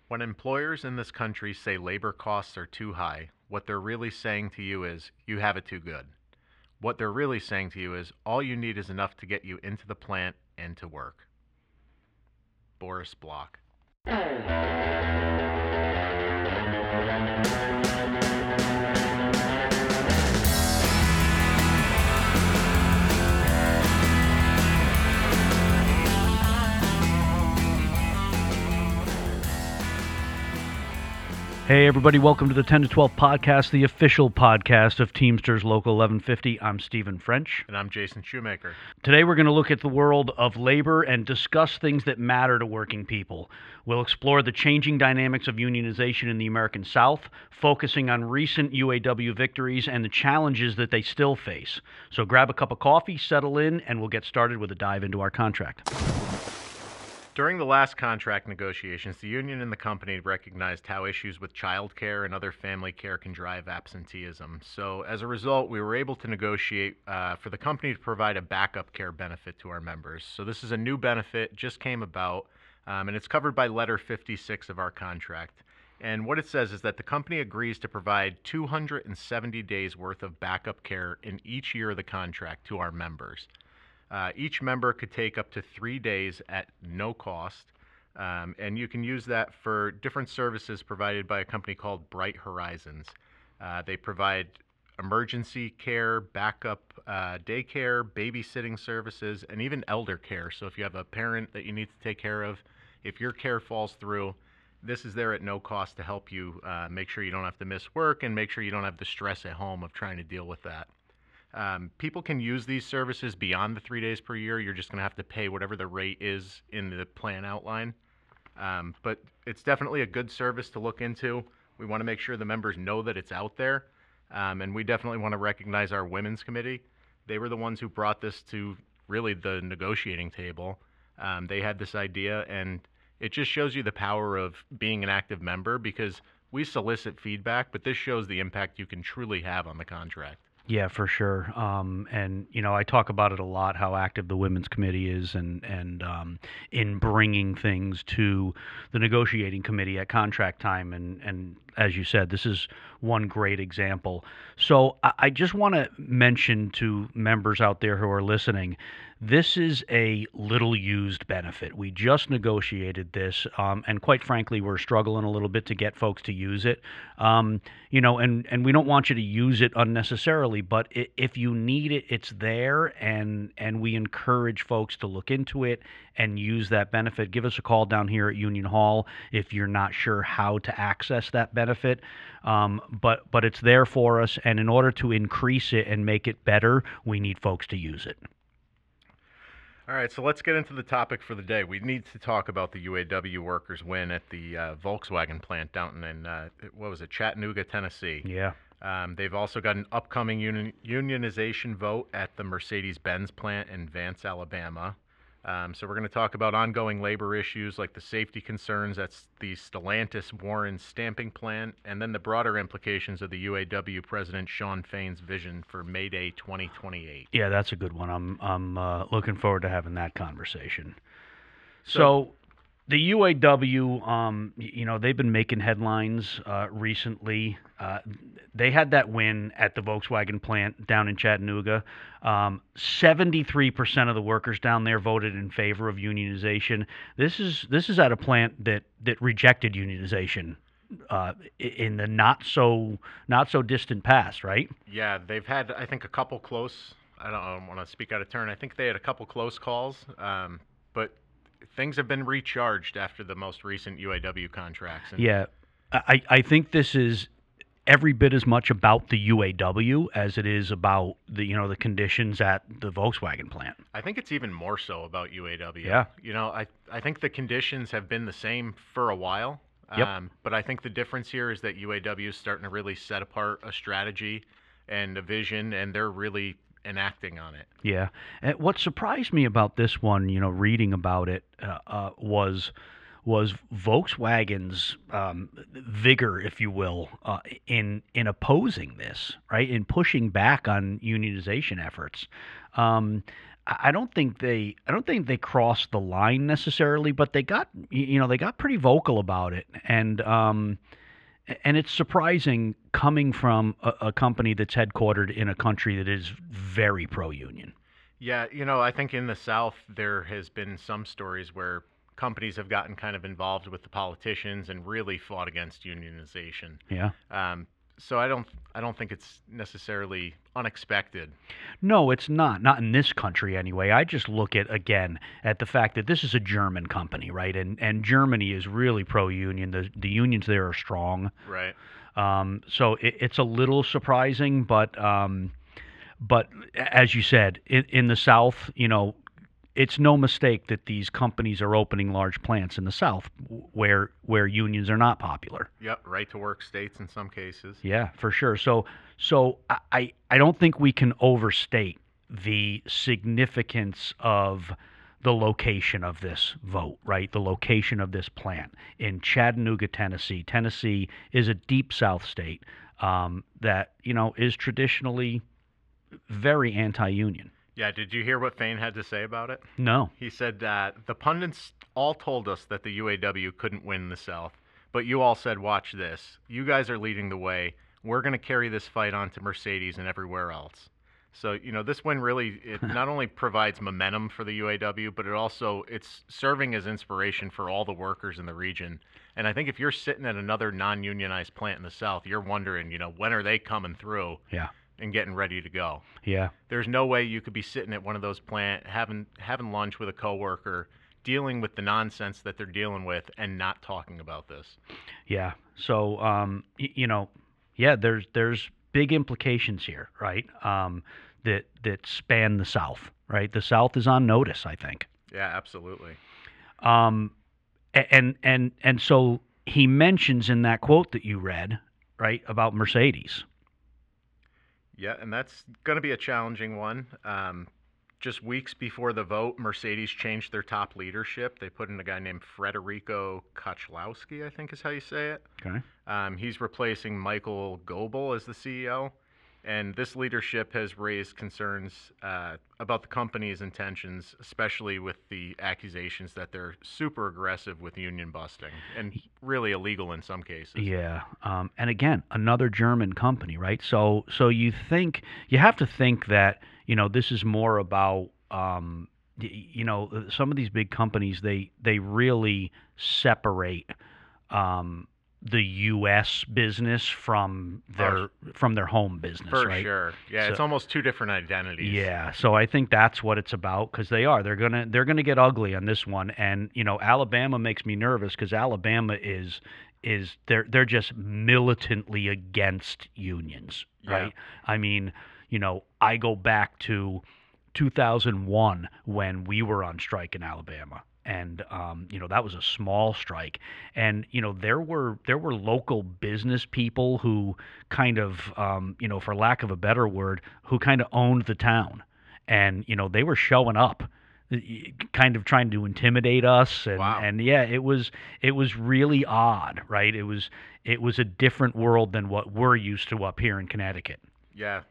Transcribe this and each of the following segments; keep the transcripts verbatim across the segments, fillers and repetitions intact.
When employers in this country say labor costs are too high, what they're really saying to you is, you have it too good. What they're really saying to you is, all you need is enough to get you into the plant and to work. Boris Bloch. Hey everybody, welcome to the ten to twelve podcast, the official podcast of Teamsters Local eleven fifty. I'm Stephen French. And I'm Jason Shoemaker. Today we're going to look at the world of labor and discuss things that matter to working people. We'll explore the changing dynamics of unionization in the American South, focusing on recent U A W victories and the challenges that they still face. So grab a cup of coffee, settle in, and we'll get started with a dive into our contract. During the last contract negotiations, the union and the company recognized how issues with child care and other family care can drive absenteeism. So as a result, we were able to negotiate uh, for the company to provide a backup care benefit to our members. So this is a new benefit, just came about, um, and it's covered by Letter fifty-six of our contract. And what it says is that the company agrees to provide two hundred seventy days worth of backup care in each year of the contract to our members. Uh, each member could take up to three days at no cost, um, and you can use that for different services provided by a company called Bright Horizons. Uh, they provide emergency care, backup uh, daycare, babysitting services, and even elder care. So if you have a parent that you need to take care of, if your care falls through, this is there at no cost to help you uh, make sure you don't have to miss work and make sure you don't have the stress at home of trying to deal with that. Um, people can use these services beyond the three days per year. You're just going to have to pay whatever the rate is in the plan outline. Um, but it's definitely a good service to look into. We want to make sure the members know that it's out there. Um, and we definitely want to recognize our women's committee. They were the ones who brought this to really the negotiating table. Um, they had this idea, and it just shows you the power of being an active member, because we solicit feedback, but this shows the impact you can truly have on the contract. Yeah, for sure. Um, and, you know, I talk about it a lot, how active the Women's Committee is and, and um, in bringing things to the negotiating committee at contract time. And, and as you said, this is one great example. So I, I just want to mention to members out there who are listening, this is a little used benefit. We just negotiated this, um, and quite frankly, we're struggling a little bit to get folks to use it. Um, you know, and, and we don't want you to use it unnecessarily, but it, if you need it, it's there, and and we encourage folks to look into it and use that benefit. Give us a call down here at Union Hall if you're not sure how to access that benefit. Um, but but it's there for us, and in order to increase it and make it better, we need folks to use it. All right, so let's get into the topic for the day. We need to talk about the U A W workers' win at the uh, Volkswagen plant down in, uh, what was it, Chattanooga, Tennessee. Yeah. Um, they've also got an upcoming uni- unionization vote at the Mercedes-Benz plant in Vance, Alabama. Um, so we're going to talk about ongoing labor issues like the safety concerns at the Stellantis Warren stamping plant, and then the broader implications of the U A W President Shawn Fain's vision for May Day twenty twenty-eight. Yeah, that's a good one. I'm I'm uh, looking forward to having that conversation. So, so the U A W, um, you know, they've been making headlines uh, recently. Uh, they had that win at the Volkswagen plant down in Chattanooga. Um, seventy-three percent of the workers down there voted in favor of unionization. This is this is at a plant that that rejected unionization uh, in the not so not so distant past, right? Yeah, they've had, I think, a couple close. I don't, I don't want to speak out of turn. I think they had a couple close calls, um, but things have been recharged after the most recent U A W contracts. And yeah, I, I think this is every bit as much about the U A W as it is about the you know the conditions at the Volkswagen plant. I think it's even more so about U A W. Yeah. You know, I, I think the conditions have been the same for a while. Yep. Um, but I think the difference here is that U A W is starting to really set apart a strategy and a vision, and they're really enacting on it. Yeah. And what surprised me about this one, you know, reading about it, uh, uh, was was Volkswagen's um, vigor, if you will, uh, in in opposing this, right, in pushing back on unionization efforts. Um, I I don't think they I don't think they crossed the line necessarily, but they got y- you know they got pretty vocal about it, and um, a- and it's surprising coming from a, a company that's headquartered in a country that is very pro-union. Yeah, you know, I think in the South there has been some stories where companies have gotten kind of involved with the politicians and really fought against unionization. Yeah. Um, so I don't I don't think it's necessarily unexpected. No, it's not. Not in this country anyway. I just look at again at the fact that this is a German company, right? And and Germany is really pro-union. The the unions there are strong. Right. Um, so it, it's a little surprising, but um, but as you said, in, in the South, you know, it's no mistake that these companies are opening large plants in the South where where unions are not popular. Yep, right to work states in some cases. Yeah, for sure. So so I I I don't think we can overstate the significance of the location of this vote, right? The location of this plant in Chattanooga, Tennessee. Tennessee is a deep South state um, that you know is traditionally very anti-union. Yeah, did you hear what Fain had to say about it? No. He said that the pundits all told us that the U A W couldn't win the South, but you all said, watch this. You guys are leading the way. We're going to carry this fight on to Mercedes and everywhere else. So, you know, this win really, it not only provides momentum for the U A W, but it also, it's serving as inspiration for all the workers in the region. And I think if you're sitting at another non-unionized plant in the South, you're wondering, you know, when are they coming through Yeah. and getting ready to go? Yeah. There's no way you could be sitting at one of those plant having having lunch with a coworker, dealing with the nonsense that they're dealing with, and not talking about this. Yeah. So, um, y- you know, yeah, there's there's big implications here, right? Um, that that span the South, right? The South is on notice, I think. Yeah, absolutely. Um, a- and and and so he mentions in that quote that you read, right, about Mercedes. Yeah, and that's going to be a challenging one. Um, just weeks before the vote, Mercedes changed their top leadership. They put in a guy named Federico Kochlowski, I think is how you say it. Okay. Um, he's replacing Michael Goebel as the C E O. And this leadership has raised concerns uh, about the company's intentions, especially with the accusations that they're super aggressive with union busting and really illegal in some cases. Yeah. Um, and again, another German company, right? So so you think you have to think that you know this is more about um, y- you know some of these big companies they they really separate um, the U S business from their from their home business, For right? sure. Yeah, So- it's almost two different identities. Yeah, so I think that's what it's about because they are. They're gonna they're gonna get ugly on this one, and you know Alabama makes me nervous because Alabama is is they're they're just militantly against unions, Yeah. right? I mean, you know, I go back to two thousand one when we were on strike in Alabama. And um, you know that was a small strike, and you know there were there were local business people who kind of um, you know for lack of a better word who kind of owned the town, and you know they were showing up, y- kind of trying to intimidate us, and Wow. and yeah, it was it was really odd, right? It was it was a different world than what we're used to up here in Connecticut. Yeah.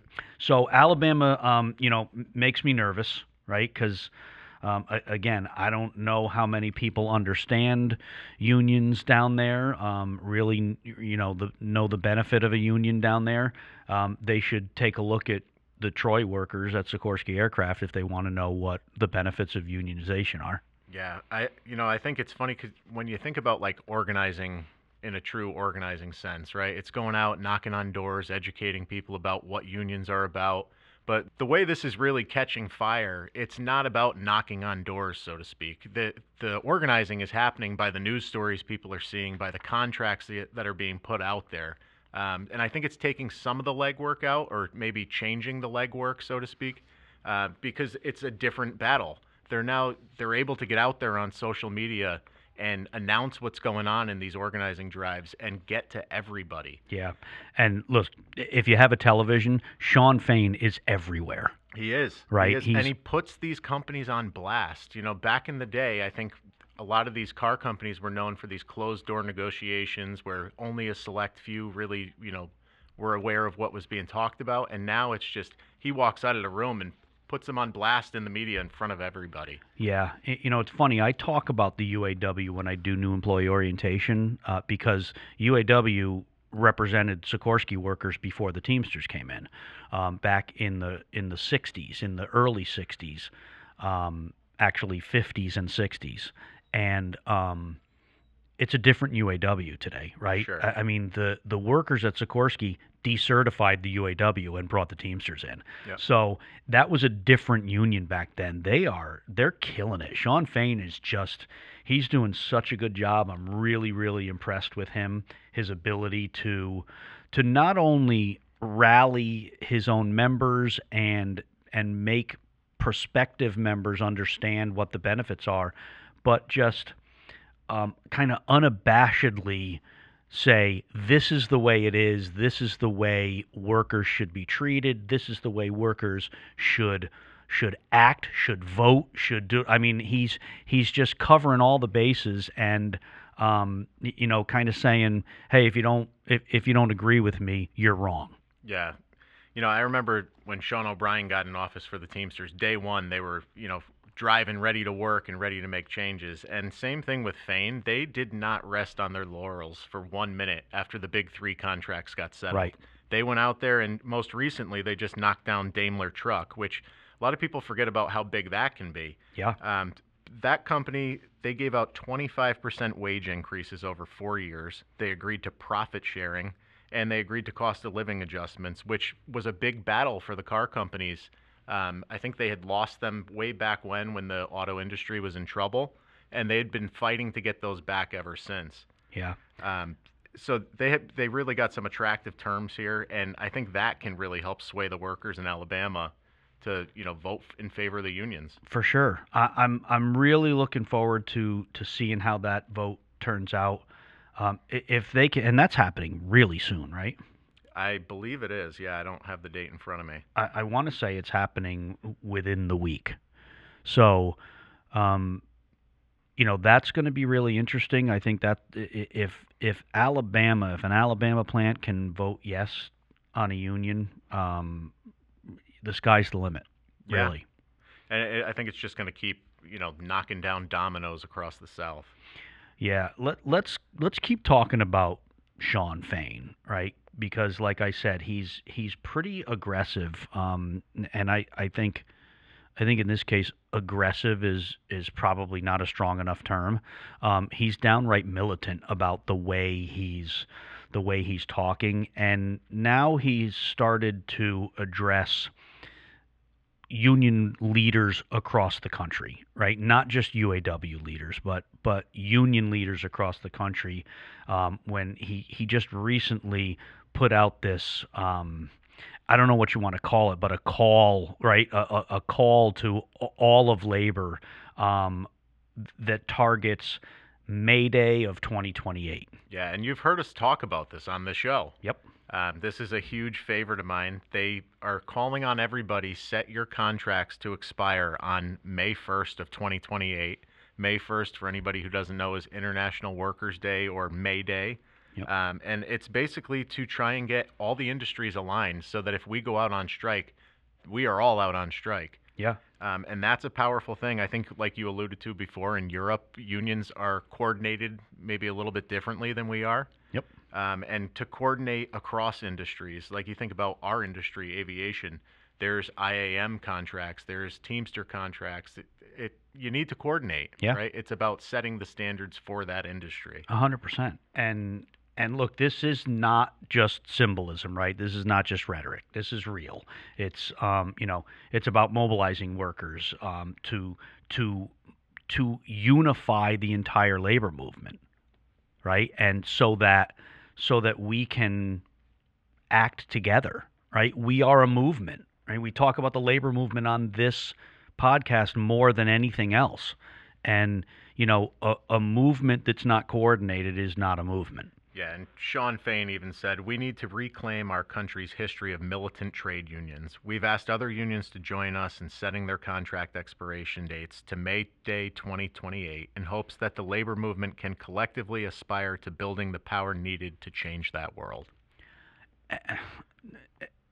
So Alabama, um, you know, m- makes me nervous, right? Because um, a- again, I don't know how many people understand unions down there. Um, really, you know, the, know the benefit of a union down there. Um, they should take a look at the Troy workers at Sikorsky Aircraft if they want to know what the benefits of unionization are. Yeah, I you know I think it's funny because when you think about like organizing in a true organizing sense, right? It's going out, knocking on doors, educating people about what unions are about. But the way this is really catching fire, it's not about knocking on doors, so to speak. The the organizing is happening by the news stories people are seeing, by the contracts that that are being put out there. Um, and I think it's taking some of the legwork out, or maybe changing the legwork, so to speak, uh, because it's a different battle. They're now they're able to get out there on social media and announce what's going on in these organizing drives and get to everybody. Yeah, and look, if you have a television, Sean Fain is everywhere. He is. Right, He is. he's- And he puts these companies on blast. You know, back in the day, I think a lot of these car companies were known for these closed door negotiations where only a select few really, you know, were aware of what was being talked about. And now it's just he walks out of the room and puts them on blast in the media in front of everybody. Yeah, y- you know, it's funny. I talk about the U A W when I do new employee orientation uh, because U A W represented Sikorsky workers before the Teamsters came in, um, back in the in the sixties, in the early sixties, um, actually fifties and sixties, and um, it's a different U A W today, right? Sure. I, I mean, the the workers at Sikorsky decertified the U A W and brought the Teamsters in. Yep. So that was a different union back then. They are they're killing it. Sean Fain is just he's doing such a good job. I'm really really impressed with him. His ability to to not only rally his own members and and make prospective members understand what the benefits are, but just um, kind of unabashedly say, this is the way it is, this is the way workers should be treated, this is the way workers should should act, should vote, should do. I mean, he's he's just covering all the bases and um, you know, kind of saying, hey, if you don't if, if you don't agree with me, you're wrong. Yeah. You know, I remember when Sean O'Brien got in office for the Teamsters, day one, they were, you know, driving ready to work and ready to make changes. And same thing with Fain. They did not rest on their laurels for one minute after the big three contracts got settled. Right. They went out there and most recently they just knocked down Daimler Truck, which a lot of people forget about how big that can be. Yeah. Um, that company, they gave out twenty-five percent wage increases over four years. They agreed to profit sharing, and they agreed to cost of living adjustments, which was a big battle for the car companies. Um, I think they had lost them way back when, when the auto industry was in trouble, and they had been fighting to get those back ever since. Yeah. Um, so they had, they really got some attractive terms here, and I think that can really help sway the workers in Alabama to, you know, vote in favor of the unions. For sure. I, I'm I'm really looking forward to to seeing how that vote turns out. Um, i- if they can, and that's happening really soon, right? I believe it is. Yeah, I don't have the date in front of me. I, I want to say it's happening within the week. So, um, you know, that's going to be really interesting. I think that i- i- if if Alabama, if an Alabama plant can vote yes on a union, um, the sky's the limit. Yeah. Really. And it, I think it's just going to keep, you know, knocking down dominoes across the South. Yeah, let let's let's keep talking about Sean Fain, right? Because like I said, he's he's pretty aggressive, um, and I, I think I think in this case, aggressive is is probably not a strong enough term. Um, he's downright militant about the way he's the way he's talking, and now he's started to address union leaders across the country, right? Not just U A W leaders, but but union leaders across the country. Um, when he he just recently put out this, um, I don't know what you want to call it, but a call, right? A, a, a call to all of labor um, that targets May Day of twenty twenty-eight. Yeah, and you've heard us talk about this on the show. Yep. Um, this is a huge favorite of mine. They are calling on everybody, set your contracts to expire on May first of twenty twenty-eight. May first, for anybody who doesn't know, is International Workers' Day or May Day. Yep. Um, and it's basically to try and get all the industries aligned so that if we go out on strike, we are all out on strike. Yeah. Um, and that's a powerful thing. I think, like you alluded to before, in Europe, unions are coordinated maybe a little bit differently than we are. Yep. Um, and to coordinate across industries, like you think about our industry, aviation, there's I A M contracts, there's Teamster contracts. It, it you need to coordinate, Yeah. right? It's about setting the standards for that industry. A hundred percent. And and look, this is not just symbolism, right? This is not just rhetoric. This is real. It's um, you know, it's about mobilizing workers um, to to to unify the entire labor movement, right? And so that so that we can act together, right? We are a movement, right? We talk about the labor movement on this podcast more than anything else. And, you know, a, a movement that's not coordinated is not a movement. Yeah, and Sean Fain even said, we need to reclaim our country's history of militant trade unions. We've asked other unions to join us in setting their contract expiration dates to May Day twenty twenty-eight in hopes that the labor movement can collectively aspire to building the power needed to change that world.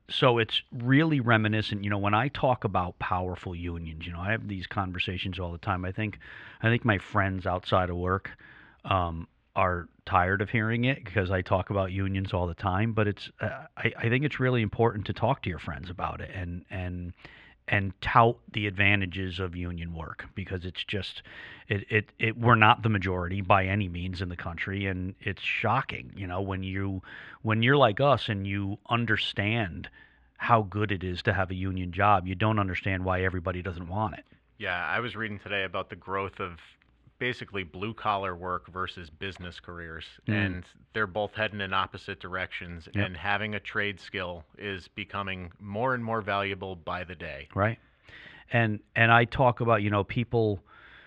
so it's really reminiscent. You know, when I talk about powerful unions, you know, I have these conversations all the time. I think, I think my friends outside of work um, are tired of hearing it because I talk about unions all the time. But it's, uh, I, I think it's really important to talk to your friends about it and and and tout the advantages of union work because it's just it, it, it we're not the majority by any means in the country, and it's shocking, you know, when you when you're like us and you understand how good it is to have a union job, you don't understand why everybody doesn't want it. Yeah, I was reading today about the growth of basically blue collar work versus business careers, Mm. and they're both heading in opposite directions. Yep. And having a trade skill is becoming more and more valuable by the day. Right. And and I talk about, you know, people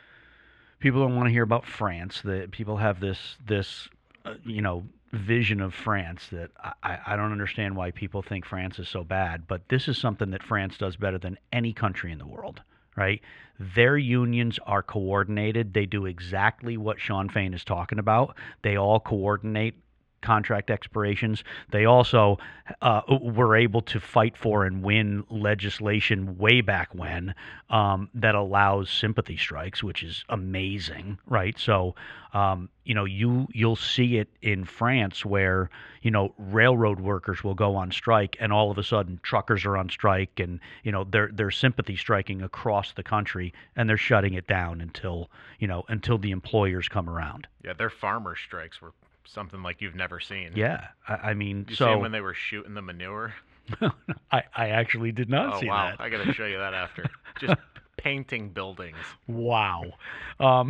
people don't want to hear about France. That people have this this uh, you know, vision of France that I, I don't understand why people think France is so bad. But this is something that France does better than any country in the world, right? Their unions are coordinated. They do exactly what Sean Fain is talking about. They all coordinate contract expirations. They also uh, were able to fight for and win legislation way back when um, that allows sympathy strikes, which is amazing, right? So, um, you know, you you'll see it in France where you know railroad workers will go on strike, and all of a sudden truckers are on strike, and you know they're they're sympathy striking across the country, and they're shutting it down until you know until the employers come around. Yeah, their farmer strikes were something like you've never seen. Yeah, I, I mean, You so see 'em when they were shooting the manure? I, I actually did not Oh see wow, that. I got to show you that after. Just painting buildings. Wow. Um,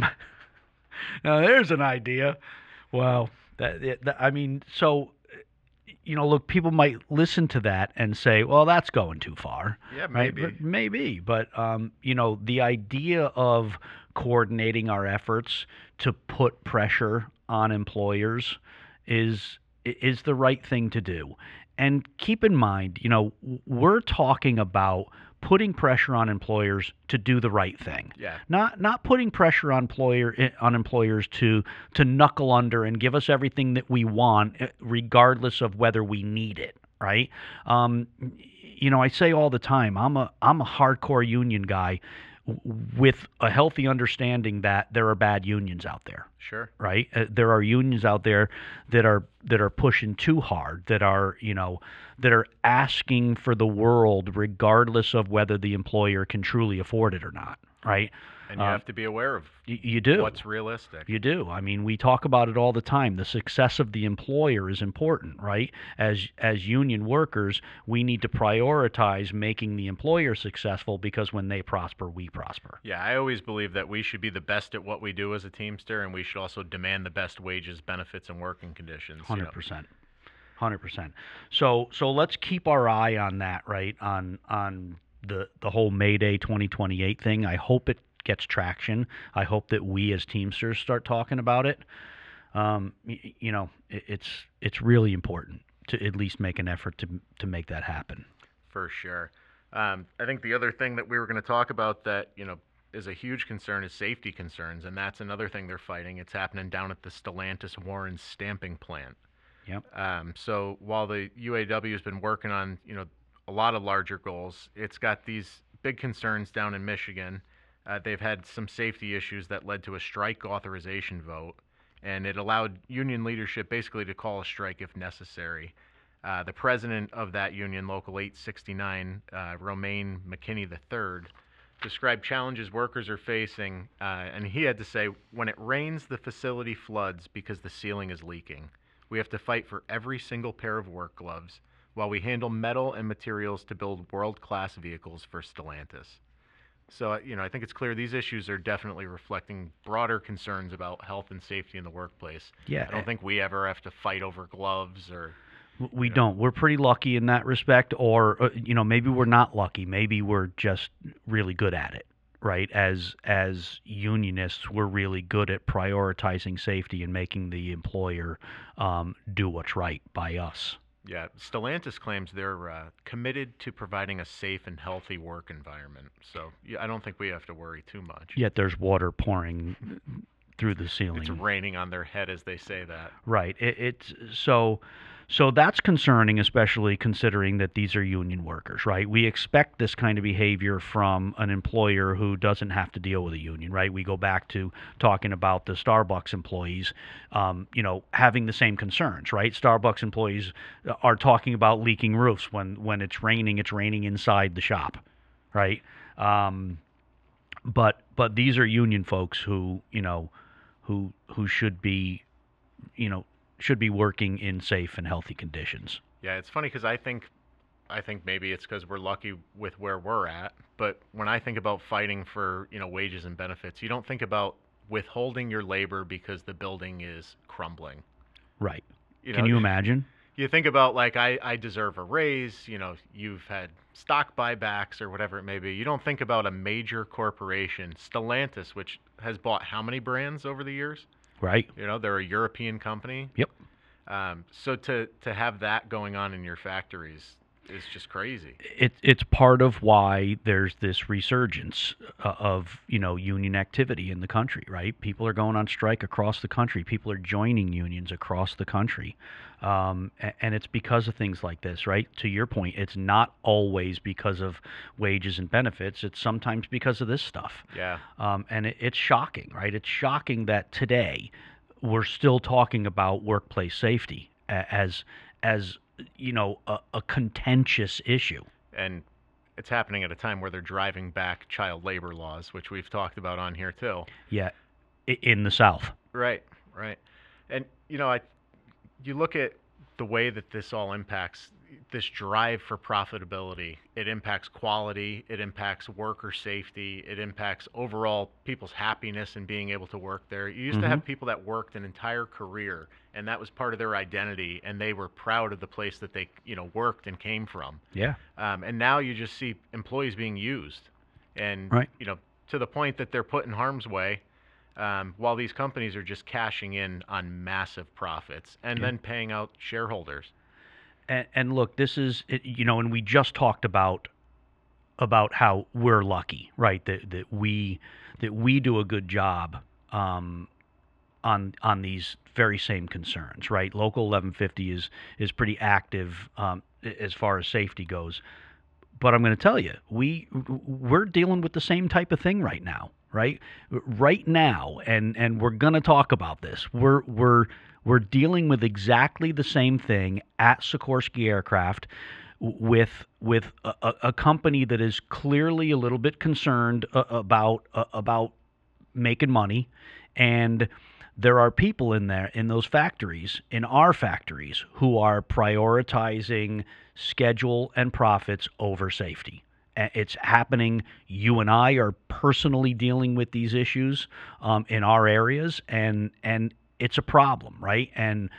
now there's an idea. Wow. That, that I mean, so you know, look, people might listen to that and say, "Well, that's going too far." Yeah, Right? maybe. But maybe, but um, you know, the idea of coordinating our efforts to put pressure on employers is is the right thing to do. And keep in mind, you know, we're talking about putting pressure on employers to do the right thing. Yeah. Not not putting pressure on employer eh, on employers to to knuckle under and give us everything that we want, eh, regardless of whether we need it. Right? Um, you know, I say all the time, I'm a I'm a hardcore union guy, w- with a healthy understanding that there are bad unions out there. Sure. Right? Uh, there are unions out there that are that are pushing too hard, that are you know that are asking for the world, regardless of whether the employer can truly afford it or not. Right? And you Uh, have to be aware of y- you do. what's realistic. You do. I mean, we talk about it all the time. The success of the employer is important, right? As as union workers, we need to prioritize making the employer successful because when they prosper, we prosper. Yeah, I always believe that we should be the best at what we do as a Teamster, and we should also demand the best wages, benefits, and working conditions. you Hundred know. percent. Hundred percent. So so let's keep our eye on that, right? On on the the whole May Day twenty twenty-eight thing. I hope it gets traction. I hope that we as Teamsters start talking about it. Um, y- you know, it, it's it's really important to at least make an effort to to make that happen. For sure. Um, I think the other thing that we were going to talk about that, you know, is a huge concern is safety concerns, and that's another thing they're fighting. It's happening down at the Stellantis Warren stamping plant. Yep. Um, so while the U A W has been working on, you know, a lot of larger goals, it's got these big concerns down in Michigan. Uh, they've had some safety issues that led to a strike authorization vote, and it allowed union leadership basically to call a strike if necessary. Uh, the president of that union, Local eight sixty-nine, uh, Romaine McKinney the third, described challenges workers are facing, uh, and he had to say, when it rains, the facility floods because the ceiling is leaking. We have to fight for every single pair of work gloves while we handle metal and materials to build world-class vehicles for Stellantis. So, uh, you know, I think it's clear these issues are definitely reflecting broader concerns about health and safety in the workplace. Yeah. I don't think we ever have to fight over gloves or. W- We Yeah. don't. We're pretty lucky in that respect, or uh, you know, maybe we're not lucky. Maybe we're just really good at it, right? As as unionists, we're really good at prioritizing safety and making the employer um, do what's right by us. Yeah, Stellantis claims they're uh, committed to providing a safe and healthy work environment. So yeah, I don't think we have to worry too much. Yet there's water pouring through the It's ceiling. raining on their head as they say that. Right. It, it's so So that's concerning, especially considering that these are union workers, right? We expect this kind of behavior from an employer who doesn't have to deal with a union, right? We go back to talking about the Starbucks employees, um, you know, having the same concerns, right? Starbucks employees are talking about leaking roofs when when it's raining. It's raining inside the shop, right? Um, but but these are union folks who you know who who should be you know should be working in safe and healthy conditions. Yeah, it's funny because I think I think maybe it's because we're lucky with where we're at. But when I think about fighting for you know wages and benefits, you don't think about withholding your labor because the building is crumbling. Right. You Can know, you imagine? you think about like I, I deserve a raise, you know, you've had stock buybacks or whatever it may be. You don't think about a major corporation, Stellantis, which has bought how many brands over the years? Right. You know, they're a European company. Yep. Um, so to to have that going on in your factories is just crazy. It, it's part of why there's this resurgence uh, of you know union activity in the country, right? People are going on strike across the country. People are joining unions across the country, um, a- and it's because of things like this, right? To your point, it's not always because of wages and benefits. It's sometimes because of this stuff, Yeah. um, and it, it's shocking, right? It's shocking that today we're still talking about workplace safety a- as as you know a, a contentious issue. And it's happening at a time where they're driving back child labor laws, which we've talked about on here too. Yeah, i- in the South. Right, right. And you know, I you look at the way that this all impacts this drive for profitability. It impacts quality, it impacts worker safety, it impacts overall people's happiness and being able to work there. You used to Hmm. have people that worked an entire career and that was part of their identity and they were proud of the place that they, you know, worked and came from. Yeah, Um, and now you just see employees being used and, right. you know, to the point that they're put in harm's way um, while these companies are just cashing in on massive profits and Yeah. then paying out shareholders. And, and look, this is it- you know, and we just talked about about how we're lucky, right? That that we that we do a good job um, on on these very same concerns, right? Local eleven fifty is is pretty active um, a- as far as safety goes. But I'm going to tell you, we we're dealing with the same type of thing right now, right? Right now, and and we're going to talk about this. We're we're we're dealing with exactly the same thing at Sikorsky Aircraft with with a, a a company that is clearly a little bit concerned uh, about uh, about making money, and there are people in there in those factories, in our factories, who are prioritizing schedule and profits over safety. A- It's happening. You and I are personally dealing with these issues um, in our areas, and and it's a problem, right? And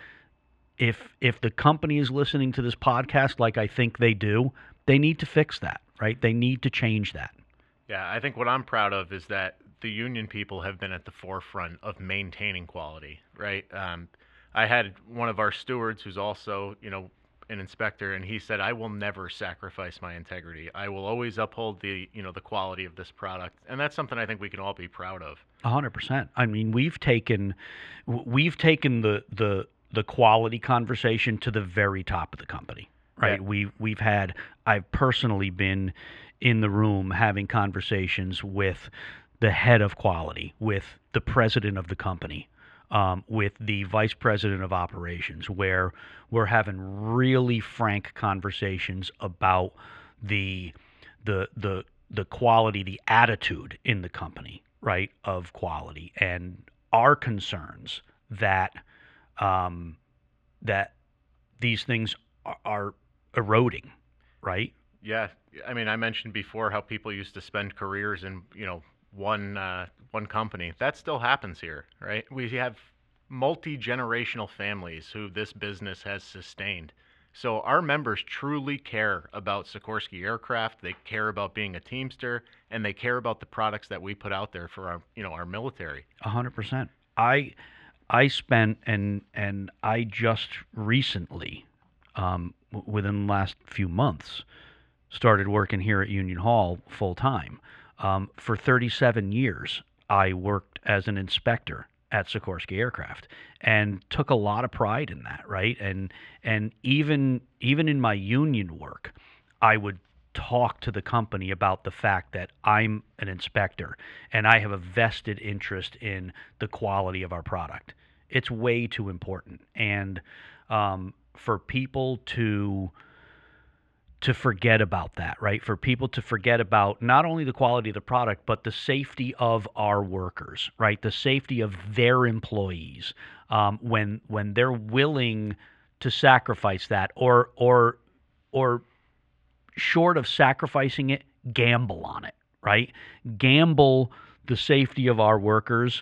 if if the company is listening to this podcast, like I think they do, they need to fix that, right? They need to change that. Yeah, I think what I'm proud of is that the union people have been at the forefront of maintaining quality, right? Um, I had one of our stewards who's also, you know, an inspector, and he said, "I will never sacrifice my integrity. I will always uphold the, you know, the quality of this product," and that's something I think we can all be proud of. A hundred percent. I mean, we've taken w- we've taken the the the quality conversation to the very top of the company, right? Yeah. We we've had I've personally been in the room having conversations with the head of quality, with the president of the company, um, with the vice president of operations, where we're having really frank conversations about the the the the quality, the attitude in the company, right, of quality, and our concerns that um, that these things are, are eroding, right? Yeah, I mean, I mentioned before how people used to spend careers in, you know, one uh, one company. That still happens here, right? We have multi-generational families who this business has sustained. So our members truly care about Sikorsky Aircraft. They care about being a Teamster, and they care about the products that we put out there for our, you know, our military. A hundred percent. I I spent and and I just recently, um, w- within the last few months, started working here at Union Hall full time. Um, for thirty-seven years, I worked as an inspector at Sikorsky Aircraft and took a lot of pride in that, right? And and even even in my union work, I would talk to the company about the fact that I'm an inspector and I have a vested interest in the quality of our product. It's way too important. And um, for people to to forget about that, right? For people to forget about not only the quality of the product, but the safety of our workers, right? The safety of their employees, um, when when they're willing to sacrifice that, or or or short of sacrificing it, gamble on it, right? Gamble the safety of our workers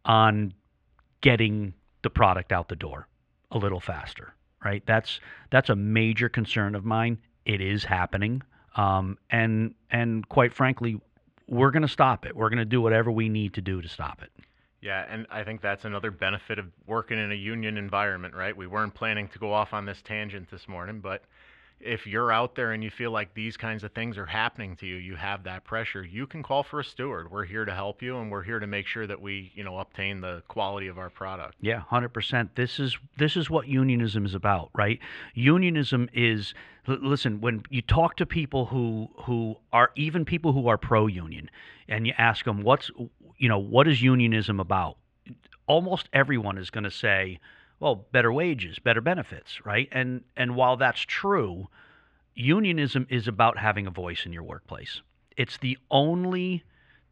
on getting the product out the door a little faster, right? That's that's a major concern of mine. It is happening, um, and and quite frankly, we're going to stop it. We're going to do whatever we need to do to stop it. Yeah, and I think that's another benefit of working in a union environment, right? We weren't planning to go off on this tangent this morning, but if you're out there and you feel like these kinds of things are happening to you, you have that pressure, you can call for a steward. We're here to help you, and we're here to make sure that we, you know, obtain the quality of our product. Yeah, one hundred percent. This is this is what unionism is about, right? Unionism is l- listen, when you talk to people who who are even people who are pro-union and you ask them what's you know, what is unionism about? Almost everyone is going to say, well, better wages, better benefits, right? And and while that's true, unionism is about having a voice in your workplace. It's the only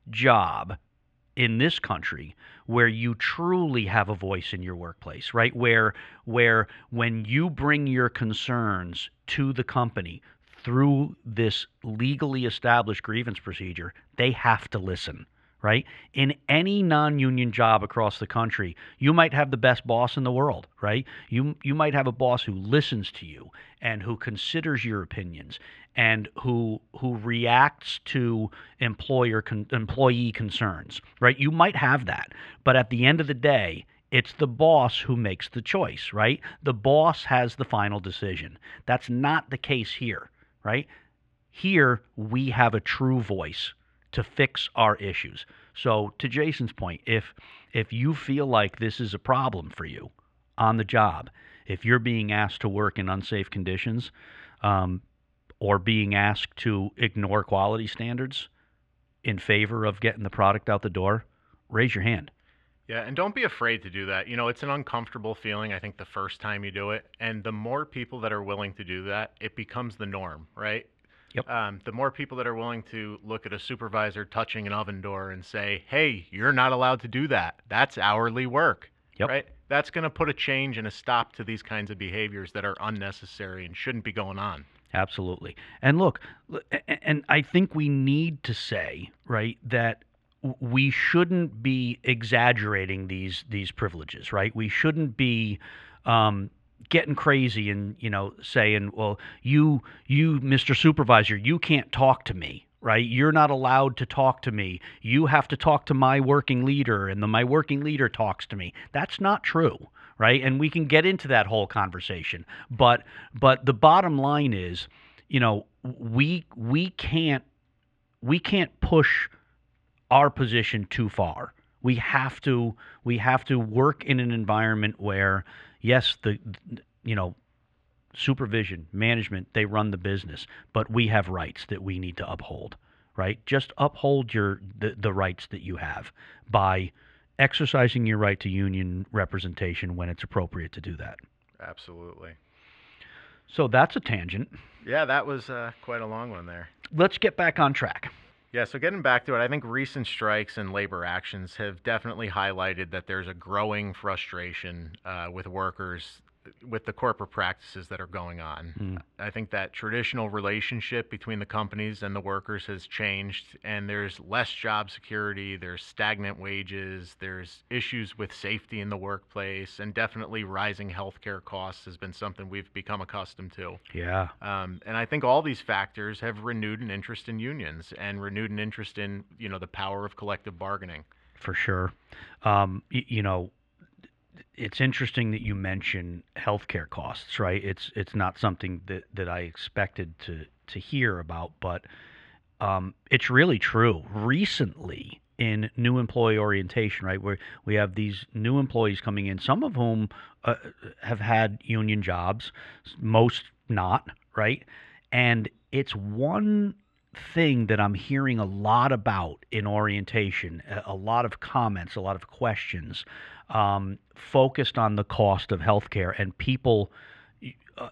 job in this country where you truly have a voice in your workplace, right? Where where when you bring your concerns to the company through this legally established grievance procedure, they have to listen, right? In any non-union job across the country, you might have the best boss in the world, right? You you might have a boss who listens to you and who considers your opinions and who who reacts to employer con, employee concerns, right? You might have that, but at the end of the day, it's the boss who makes the choice, right? The boss has the final decision. That's not the case here, right? Here we have a true voice to fix our issues. So to Jason's point, if if you feel like this is a problem for you on the job, if you're being asked to work in unsafe conditions, um, or being asked to ignore quality standards in favor of getting the product out the door, raise your hand. Yeah, and don't be afraid to do that. You know, it's an uncomfortable feeling, I think, the first time you do it. And the more people that are willing to do that, it becomes the norm, right? Yep. Um, the more people that are willing to look at a supervisor touching an oven door and say, hey, you're not allowed to do that. That's hourly work, Yep. right? That's going to put a change and a stop to these kinds of behaviors that are unnecessary and shouldn't be going on. Absolutely. And look, l- a- and I think we need to say, right, that w- we shouldn't be exaggerating these these privileges, right? We shouldn't be um, getting crazy and, you know, saying, well, you you Mister Supervisor, you can't talk to me, right? You're not allowed to talk to me. You have to talk to my working leader, and then my working leader talks to me. That's not true, right? And we can get into that whole conversation. But but the bottom line is, you know, we we can't we can't push our position too far. We have to we have to work in an environment where, yes, the you know, supervision, management, they run the business, but we have rights that we need to uphold, right? Just uphold your the, the rights that you have by exercising your right to union representation when it's appropriate to do that. Absolutely. So that's a tangent. Yeah, that was uh, quite a long one there. Let's get back on track. Yeah, so getting back to it, I think recent strikes and labor actions have definitely highlighted that there's a growing frustration uh, with workers with the corporate practices that are going on. Mm. I think that traditional relationship between the companies and the workers has changed, and there's less job security, there's stagnant wages, there's issues with safety in the workplace, and definitely rising healthcare costs has been something we've become accustomed to. Yeah. Um, and I think all these factors have renewed an interest in unions and renewed an interest in, you know, the power of collective bargaining. For sure. Um, y- you know, it's interesting that you mention healthcare costs, right? It's it's not something that, that I expected to to hear about, but um, it's really true. Recently, in new employee orientation, right? Where we have these new employees coming in, some of whom uh, have had union jobs, most not, right? And it's one thing that I'm hearing a lot about in orientation, a, a lot of comments, a lot of questions, um, focused on the cost of healthcare, and people uh,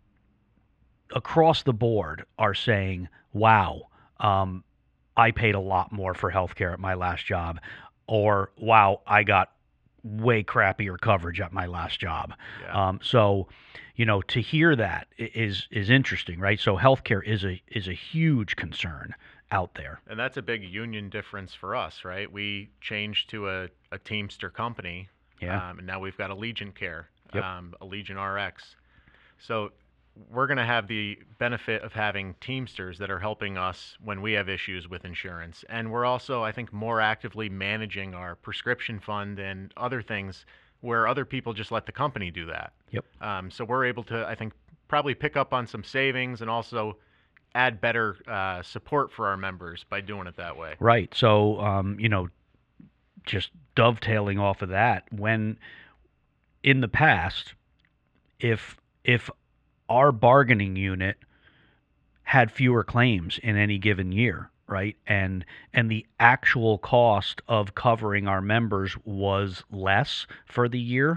across the board are saying, "Wow, um, I paid a lot more for healthcare at my last job," or "Wow, I got way crappier coverage at my last job." Yeah. Um, so, you know, to hear that i- is is interesting, right? So, healthcare is a is a huge concern out there. And that's a big union difference for us, right? We changed to a, a Teamster company, Yeah. um, and now we've got Allegiant Care, Yep. um, Allegiant R X. So we're going to have the benefit of having Teamsters that are helping us when we have issues with insurance. And we're also, I think, more actively managing our prescription fund and other things where other people just let the company do that. Yep. Um, so we're able to, I think, probably pick up on some savings and also add better uh, support for our members by doing it that way. Right. So, um, you know, just dovetailing off of that, when in the past, if if our bargaining unit had fewer claims in any given year, right? And and the actual cost of covering our members was less for the year,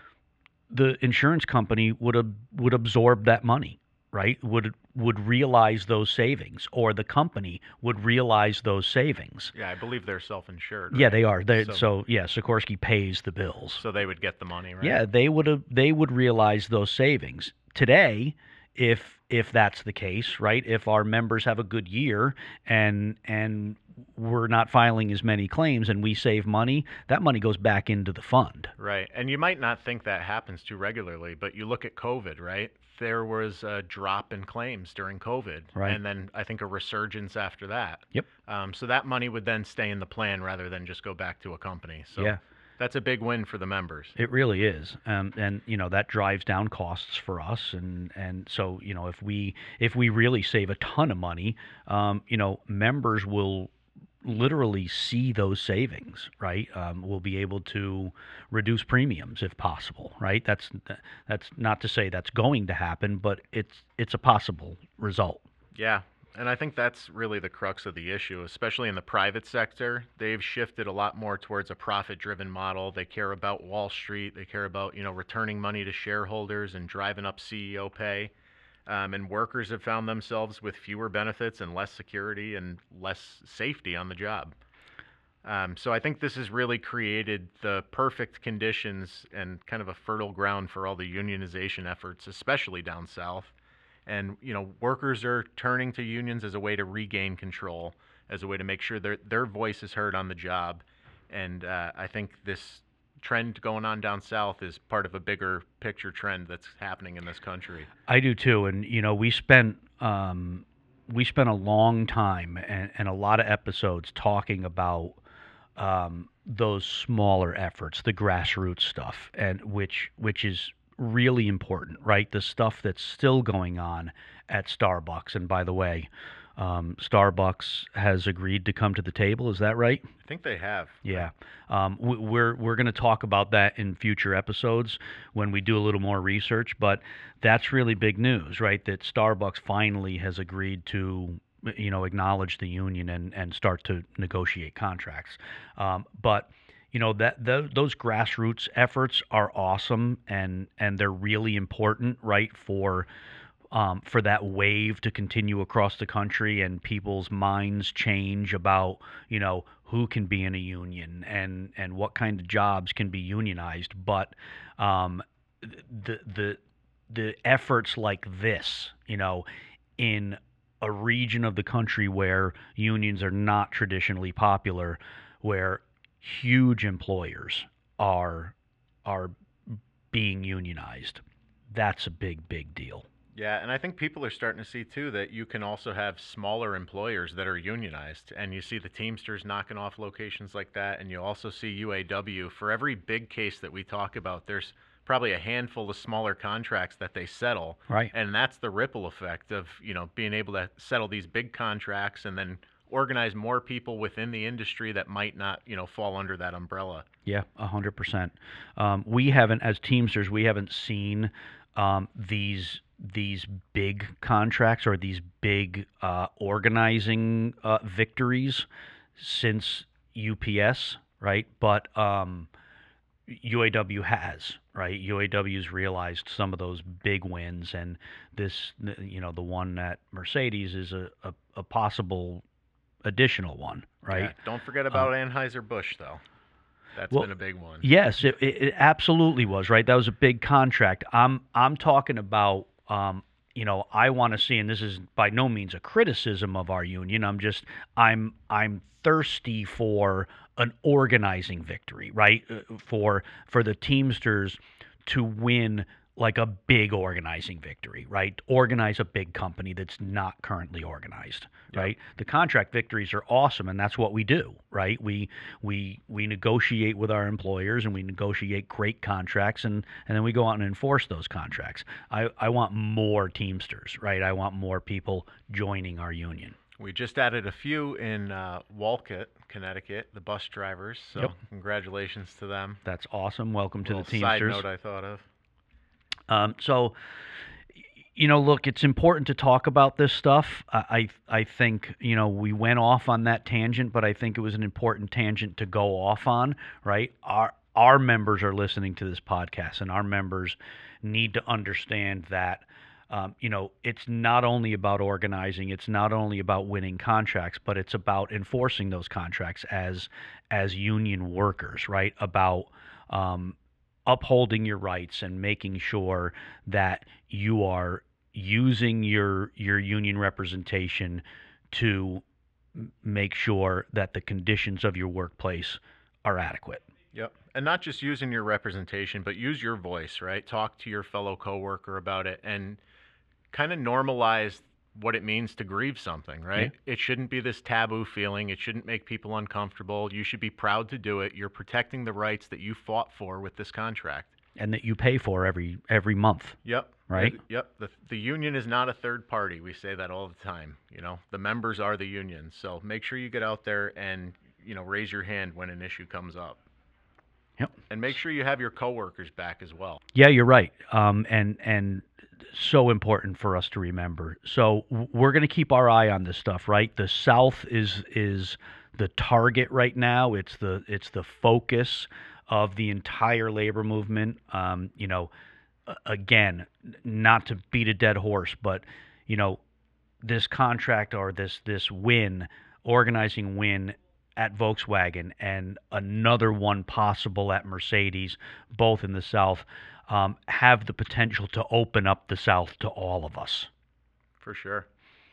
the insurance company would ab- would absorb that money, right? Would would realize those savings, or the company would realize those savings. Yeah, I believe they're self-insured, Yeah, right? they are. They, So- so yeah, Sikorsky pays the bills. So they would get the money, right? Yeah, they would have they would realize those savings. Today, if if that's the case, right? If our members have a good year and and we're not filing as many claims and we save money, that money goes back into the fund. Right. And you might not think that happens too regularly, but you look at COVID, right? There was a drop in claims during COVID, Right. and then I think a resurgence after that. Yep. Um, so that money would then stay in the plan rather than just go back to a company. So Yeah. that's a big win for the members. It really is, um, and you know that drives down costs for us, and and so you know if we if we really save a ton of money, um, you know members will literally see those savings, right? Um, we'll be able to reduce premiums if possible, right? That's that's not to say that's going to happen, but it's it's a possible result. Yeah. And I think that's really the crux of the issue, especially in the private sector. They've shifted a lot more towards a profit-driven model. They care about Wall Street. They care about, you know, returning money to shareholders and driving up C E O pay. Um, and workers have found themselves with fewer benefits and less security and less safety on the job. Um, so I think this has really created the perfect conditions and kind of a fertile ground for all the unionization efforts, especially down south. And, you know, workers are turning to unions as a way to regain control, as a way to make sure their their voice is heard on the job. And uh, I think this trend going on down south is part of a bigger picture trend that's happening in this country. I do too, and you know we spent um, we spent a long time and, and a lot of episodes talking about um, those smaller efforts, the grassroots stuff, and which which is really important, right? The stuff that's still going on at Starbucks. And by the way, um, Starbucks has agreed to come to the table. Is that right? I think they have. Yeah, um, we- we're we're going to talk about that in future episodes when we do a little more research. But that's really big news, right? That Starbucks finally has agreed to, you know, acknowledge the union and and start to negotiate contracts. Um, but you know that th- those grassroots efforts are awesome, and and they're really important, right? For um, for that wave to continue across the country and people's minds change about, you know, who can be in a union and, and what kind of jobs can be unionized. But um, the, the, the efforts like this, you know, in a region of the country where unions are not traditionally popular, where huge employers are, are being unionized, that's a big, big deal. Yeah, and I think people are starting to see too that you can also have smaller employers that are unionized, and you see the Teamsters knocking off locations like that, and you also see U A W. For every big case that we talk about, there's probably a handful of smaller contracts that they settle, Right. and that's the ripple effect of, you know, being able to settle these big contracts and then organize more people within the industry that might not, you know, fall under that umbrella. Yeah, a hundred percent. Um, we haven't, as Teamsters, we haven't seen um, these these big contracts or these big uh, organizing uh, victories since U P S, right? But um, U A W has, right? U A W's realized some of those big wins, and this, you know, the one at Mercedes is a, a, a possible additional one, right? Yeah, don't forget Um, about Anheuser-Busch, though. That's well, been a big one. yes, it, it, it absolutely was, right? That was a big contract. I'm I'm talking about, um, you know, I want to see, and this is by no means a criticism of our union. I'm just I'm I'm thirsty for an organizing victory, right? Uh, For for the Teamsters to win like a big organizing victory, right? Organize a big company that's not currently organized, Yep. right? The contract victories are awesome, and that's what we do, right? We we we negotiate with our employers, and we negotiate great contracts, and and then we go out and enforce those contracts. I I want more Teamsters, right? I want more people joining our union. We just added a few in uh, Walcott, Connecticut, the bus drivers. So Yep. congratulations to them. That's awesome. Welcome to the Little side Teamsters. note I thought of. Um, so, you know, look, it's important to talk about this stuff. I, I, I think, you know, we went off on that tangent, but I think it was an important tangent to go off on, right? Our, our members are listening to this podcast, and our members need to understand that, um, you know, it's not only about organizing, it's not only about winning contracts, but it's about enforcing those contracts as, as union workers, right? About, um, upholding your rights and making sure that you are using your your union representation to m- make sure that the conditions of your workplace are adequate. Yep. And not just using your representation, but use your voice, right? Talk to your fellow coworker about it and kind of normalize what it means to grieve something, right? It shouldn't be this taboo feeling. It shouldn't make people uncomfortable. You should be proud to do it. You're protecting the rights that you fought for with this contract. And that you pay for every every month. Yep. Right? Uh, Yep. The, the union is not a third party. We say that all the time. You know, the members are the union. So make sure you get out there and, you know, raise your hand when an issue comes up. Yep. And make sure you have your coworkers back as well. Yeah, you're right. Um, and and so important for us to remember. So w- we're going to keep our eye on this stuff, right? The South is is the target right now. It's the it's the focus of the entire labor movement. Um, you know, a- again, n- not to beat a dead horse, but you know, this contract or this this win, organizing win at Volkswagen and another one possible at Mercedes, both in the South, um, have the potential to open up the South to all of us. For sure.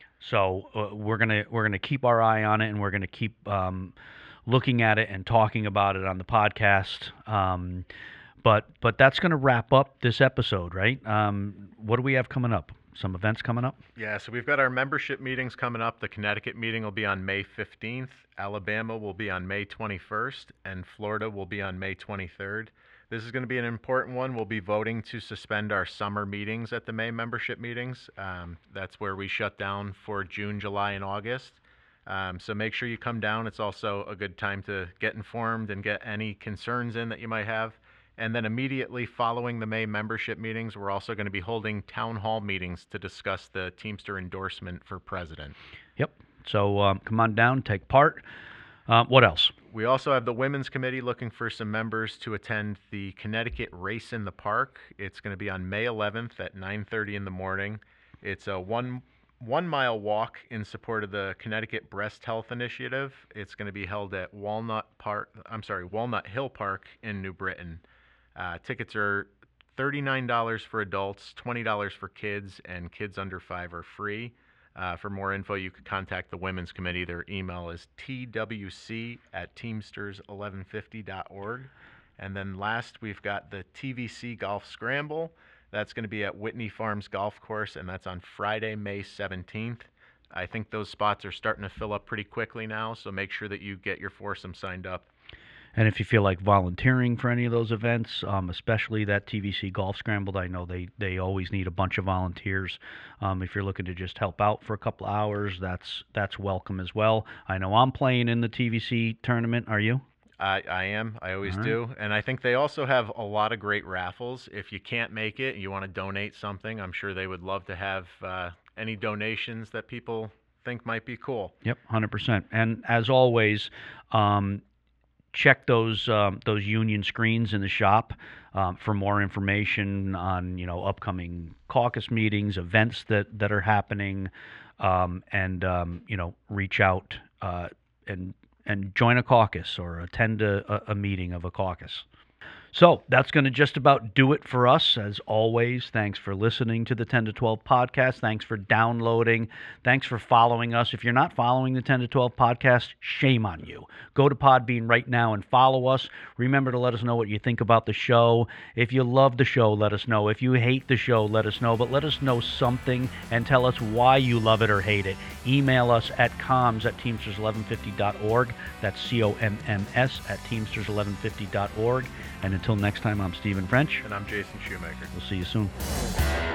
So uh, we're gonna we're gonna keep our eye on it, and we're gonna keep um, looking at it and talking about it on the podcast. Um, but but that's gonna wrap up this episode, right? Um, what do we have coming up? Some events coming up? Yeah, so we've got our membership meetings coming up. The Connecticut meeting will be on May fifteenth. Alabama will be on May twenty-first, and Florida will be on May twenty-third. This is going to be an important one. We'll be voting to suspend our summer meetings at the May membership meetings. Um, that's where we shut down for June, July, and August. Um, so make sure you come down. It's also a good time to get informed and get any concerns in that you might have. And then immediately following the May membership meetings, we're also going to be holding town hall meetings to discuss the Teamster endorsement for president. Yep. So um, come on down, take part. Uh, what else? We also have the Women's Committee looking for some members to attend the Connecticut Race in the Park. It's going to be on May eleventh at nine thirty in the morning. It's a one one mile walk in support of the Connecticut Breast Health Initiative. It's going to be held at Walnut Park. I'm sorry, Walnut Hill Park in New Britain. Uh, tickets are thirty-nine dollars for adults, twenty dollars for kids, and kids under five are free. Uh, for more info, you could contact the Women's Committee. Their email is t w c at teamsters eleven fifty dot org. And then last, we've got the T V C Golf Scramble. That's going to be at Whitney Farms Golf Course, and that's on Friday, May seventeenth. I think those spots are starting to fill up pretty quickly now, so make sure that you get your foursome signed up. And if you feel like volunteering for any of those events, um, especially that T V C Golf Scrambled, I know they, they always need a bunch of volunteers. Um, if you're looking to just help out for a couple of hours, that's that's welcome as well. I know I'm playing in the T V C tournament. Are you? I, I am. I always All right. do. And I think they also have a lot of great raffles. If you can't make it and you want to donate something, I'm sure they would love to have uh, any donations that people think might be cool. Yep, one hundred percent. And as always, um, check those um, those union screens in the shop um, for more information on you know upcoming caucus meetings, events that that are happening, um, and um, you know reach out uh, and and join a caucus or attend a, a a meeting of a caucus. So that's going to just about do it for us. As always, thanks for listening to the ten to twelve podcast. Thanks for downloading. Thanks for following us. If you're not following the ten to twelve podcast, shame on you. Go to Podbean right now and follow us. Remember to let us know what you think about the show. If you love the show, let us know. If you hate the show, let us know. But let us know something and tell us why you love it or hate it. Email us at comms at teamsters eleven fifty dot org. That's C O M M S at teamsters eleven fifty dot org. And until next time, I'm Stephen French. And I'm Jason Shoemaker. We'll see you soon.